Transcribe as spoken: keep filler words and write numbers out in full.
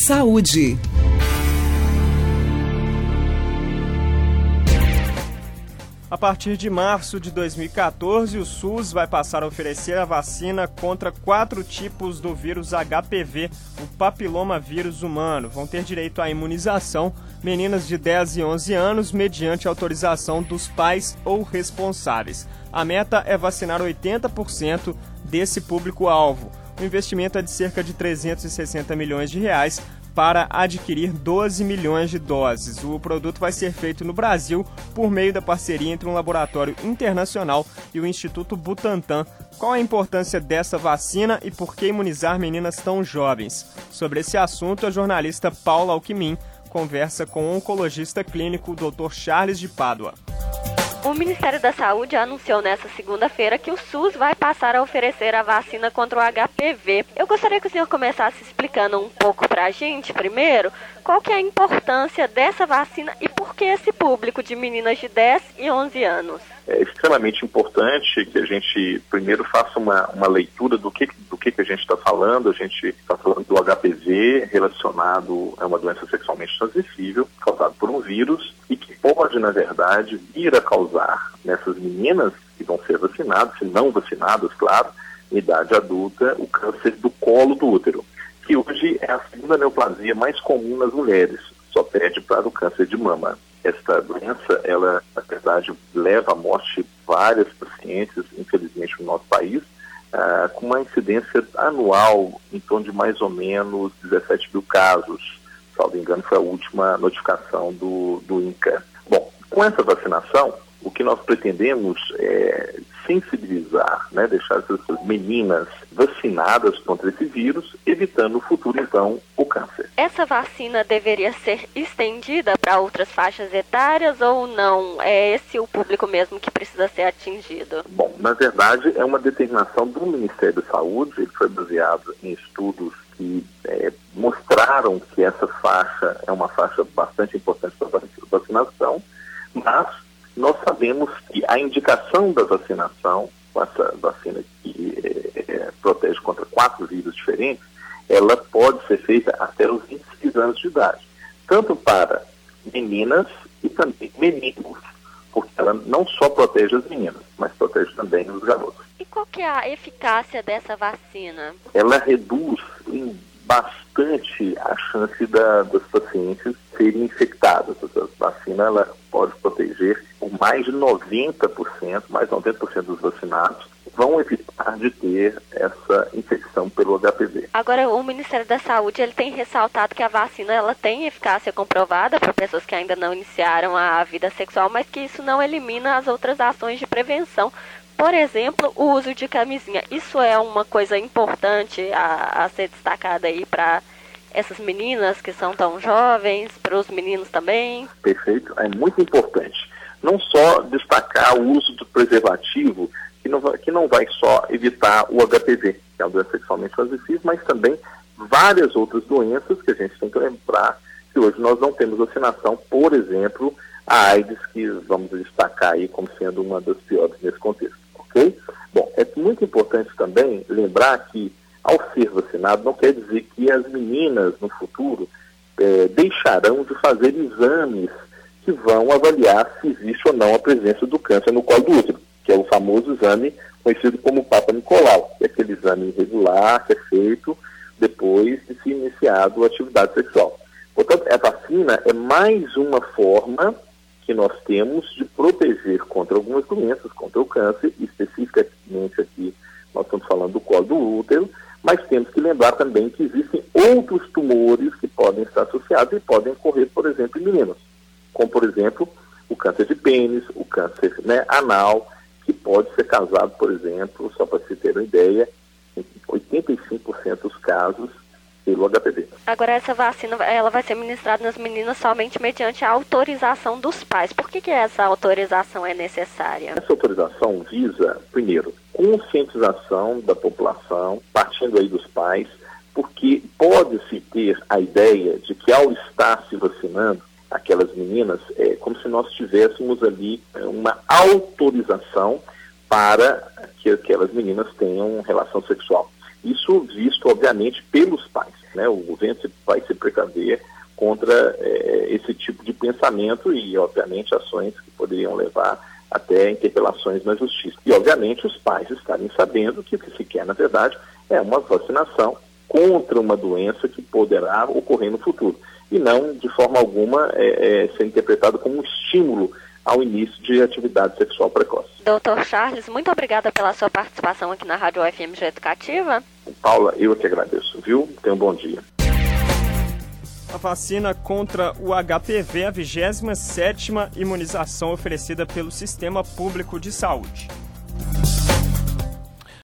Saúde. A partir de março de dois mil e quatorze, o SUS vai passar a oferecer a vacina contra quatro tipos do vírus H P V, o papilomavírus humano. Vão ter direito à imunização meninas de dez e onze anos, mediante autorização dos pais ou responsáveis. A meta é vacinar oitenta por cento desse público-alvo. O investimento é de cerca de trezentos e sessenta milhões de reais para adquirir doze milhões de doses. O produto vai ser feito no Brasil por meio da parceria entre um laboratório internacional e o Instituto Butantan. Qual a importância dessa vacina e por que imunizar meninas tão jovens? Sobre esse assunto, a jornalista Paula Alckmin conversa com o oncologista clínico doutor Charles de Pádua. O Ministério da Saúde anunciou nesta segunda-feira que o SUS vai passar a oferecer a vacina contra o H P V. Eu gostaria que o senhor começasse explicando um pouco para a gente, primeiro, qual que é a importância dessa vacina e por que esse público de meninas de dez e onze anos. É extremamente importante que a gente primeiro faça uma, uma leitura do que, do que, que a gente está falando. A gente está falando do H P V relacionado a uma doença sexualmente transmissível, causada por um vírus, e que pode, na verdade, vir a causar nessas meninas que vão ser vacinadas, se não vacinadas, claro, em idade adulta, o câncer do colo do útero, que hoje é a segunda neoplasia mais comum nas mulheres, só perde para o câncer de mama. Esta doença, ela, na verdade, leva à morte de várias pacientes, infelizmente, no nosso país, ah, com uma incidência anual em torno de mais ou menos dezessete mil casos. Salvo engano, foi a última notificação do, do INCA. Bom, com essa vacinação, o que nós pretendemos é sensibilizar, né, deixar essas meninas vacinadas contra esse vírus, evitando no futuro, então, o câncer. Essa vacina deveria ser estendida para outras faixas etárias ou não? É esse o público mesmo que precisa ser atingido? Bom, na verdade, é uma determinação do Ministério da Saúde. Ele foi baseado em estudos que é, mostraram que essa faixa é uma faixa bastante importante para a vacinação, mas nós sabemos que a indicação da vacinação, com essa vacina que é, é, protege contra quatro vírus diferentes, ela pode ser feita até os vinte e seis anos de idade, tanto para meninas e também meninos, porque ela não só protege as meninas, mas protege também os garotos. E qual que é a eficácia dessa vacina? Ela reduz em bastante a chance da, das pacientes serem infectadas. Essa vacina ela pode proteger por mais de noventa por cento, mais de noventa por cento dos vacinados vão evitar de ter essa infecção pelo H P V. Agora, o Ministério da Saúde ele tem ressaltado que a vacina ela tem eficácia comprovada para pessoas que ainda não iniciaram a vida sexual, mas que isso não elimina as outras ações de prevenção. Por exemplo, o uso de camisinha. Isso é uma coisa importante a, a ser destacada aí para essas meninas que são tão jovens, para os meninos também? Perfeito, é muito importante. Não só destacar o uso do preservativo, que não vai, que não vai só evitar o H P V, que é uma doença sexualmente transmissível, mas também várias outras doenças que a gente tem que lembrar que hoje nós não temos vacinação, por exemplo, a AIDS, que vamos destacar aí como sendo uma das piores nesse contexto, ok? Bom, é muito importante também lembrar que ao ser vacinado não quer dizer que as meninas no futuro é, deixarão de fazer exames que vão avaliar se existe ou não a presença do câncer no colo do útero, que é o famoso exame conhecido como Papa Nicolau, que é aquele exame irregular que é feito depois de se iniciado a atividade sexual. Portanto, a vacina é mais uma forma que nós temos de proteger contra algumas doenças, contra o câncer, especificamente aqui nós estamos falando do colo do útero, mas temos que lembrar também que existem outros tumores que podem estar associados e podem ocorrer, por exemplo, em meninos, como, por exemplo, o câncer de pênis, o câncer, né, anal, que pode ser causado, por exemplo, só para se ter uma ideia, em oitenta e cinco por cento dos casos pelo H P V. Agora, essa vacina ela vai ser ministrada nas meninas somente mediante a autorização dos pais. Por que que essa autorização é necessária? Essa autorização visa, primeiro, conscientização da população, partindo aí dos pais, porque pode-se ter a ideia de que ao estar se vacinando aquelas meninas, é como se nós tivéssemos ali uma autorização para que aquelas meninas tenham relação sexual. Isso visto, obviamente, pelos pais. né? O governo vai se precaver contra é, esse tipo de pensamento e, obviamente, ações que poderiam levar até interpelações na justiça. E, obviamente, os pais estarem sabendo que o que se quer, na verdade, é uma vacinação contra uma doença que poderá ocorrer no futuro. E não, de forma alguma, é, é, ser interpretado como um estímulo ao início de atividade sexual precoce. doutor Charles, muito obrigada pela sua participação aqui na Rádio U F M G Educativa. Paula, eu que agradeço, viu? Tenha um bom dia. A vacina contra o H P V é a vigésima sétima imunização oferecida pelo Sistema Público de Saúde.